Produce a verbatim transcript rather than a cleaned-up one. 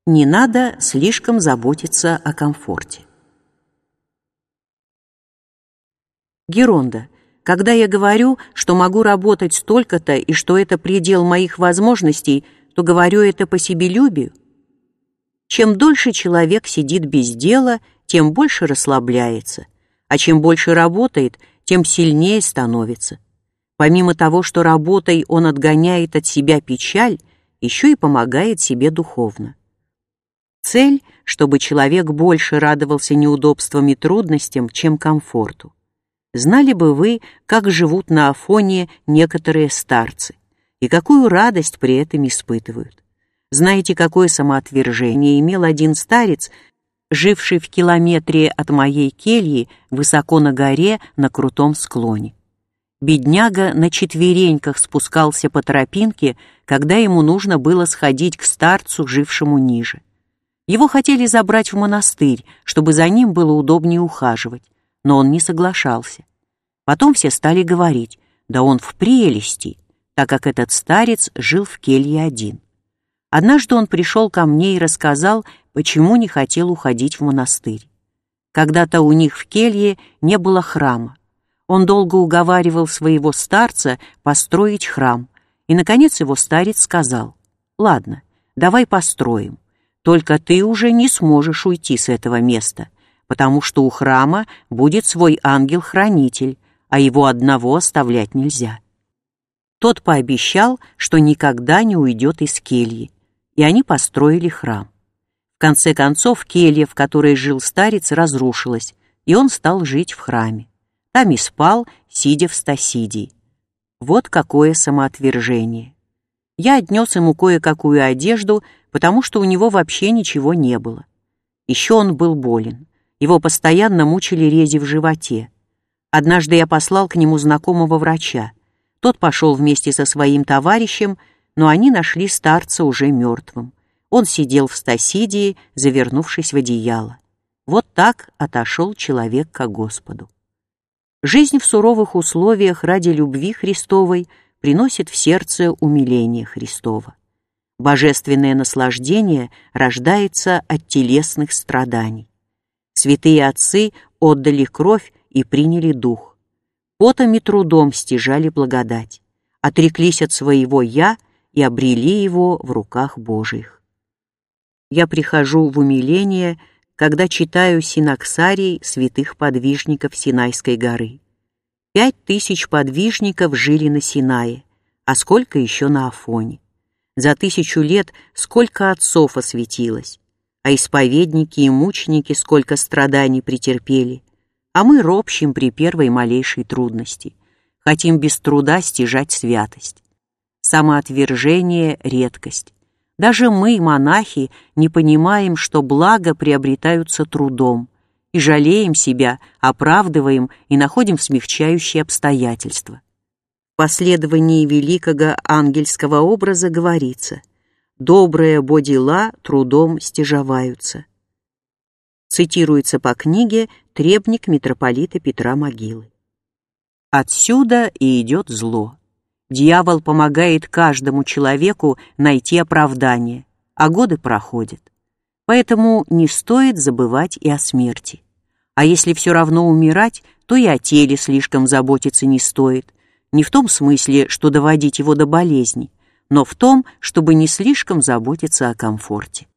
Не надо слишком заботиться о комфорте. Геронда. Когда я говорю, что могу работать столько-то и что это предел моих возможностей, то говорю это по себелюбию. Чем дольше человек сидит без дела, тем больше расслабляется, а чем больше работает, тем сильнее становится. Помимо того, что работой он отгоняет от себя печаль, еще и помогает себе духовно. Цель, чтобы человек больше радовался неудобствам и трудностям, чем комфорту. Знали бы вы, как живут на Афоне некоторые старцы, и какую радость при этом испытывают. Знаете, какое самоотвержение имел один старец, живший в километре от моей кельи, высоко на горе, на крутом склоне. Бедняга на четвереньках спускался по тропинке, когда ему нужно было сходить к старцу, жившему ниже. Его хотели забрать в монастырь, чтобы за ним было удобнее ухаживать, но он не соглашался. Потом все стали говорить, да он в прелести, так как этот старец жил в келье один. Однажды он пришел ко мне и рассказал, почему не хотел уходить в монастырь. Когда-то у них в келье не было храма. Он долго уговаривал своего старца построить храм, и, наконец, его старец сказал: «Ладно, давай построим, только ты уже не сможешь уйти с этого места, потому что у храма будет свой ангел-хранитель, а его одного оставлять нельзя». Тот пообещал, что никогда не уйдет из кельи, и они построили храм. В конце концов, келья, в которой жил старец, разрушилась, и он стал жить в храме. Там и спал, сидя в стасидии. Вот какое самоотвержение. Я отнес ему кое-какую одежду, потому что у него вообще ничего не было. Еще он был болен. Его постоянно мучили рези в животе. Однажды я послал к нему знакомого врача. Тот пошел вместе со своим товарищем, но они нашли старца уже мертвым. Он сидел в стасидии, завернувшись в одеяло. Вот так отошел человек ко Господу. Жизнь в суровых условиях ради любви Христовой приносит в сердце умиление Христово. Божественное наслаждение рождается от телесных страданий. Святые отцы отдали кровь и приняли дух. Потом и трудом стяжали благодать, отреклись от своего «я» и обрели его в руках Божиих. Я прихожу в умиление, когда читаю синаксарий святых подвижников Синайской горы. Пять тысяч подвижников жили на Синае, а сколько еще на Афоне. За тысячу лет сколько отцов осветилось, а исповедники и мученики сколько страданий претерпели, а мы ропщим при первой малейшей трудности, хотим без труда стяжать святость. Самоотвержение — редкость. Даже мы, монахи, не понимаем, что блага приобретаются трудом, и жалеем себя, оправдываем и находим смягчающие обстоятельства. В последовании великого ангельского образа говорится: «Добрые бо дела трудом стяжаваются». Цитируется по книге «Требник митрополита Петра Могилы». Отсюда и идет зло. Дьявол помогает каждому человеку найти оправдание, а годы проходят. Поэтому не стоит забывать и о смерти. А если все равно умирать, то и о теле слишком заботиться не стоит. Не в том смысле, что доводить его до болезни, но в том, чтобы не слишком заботиться о комфорте.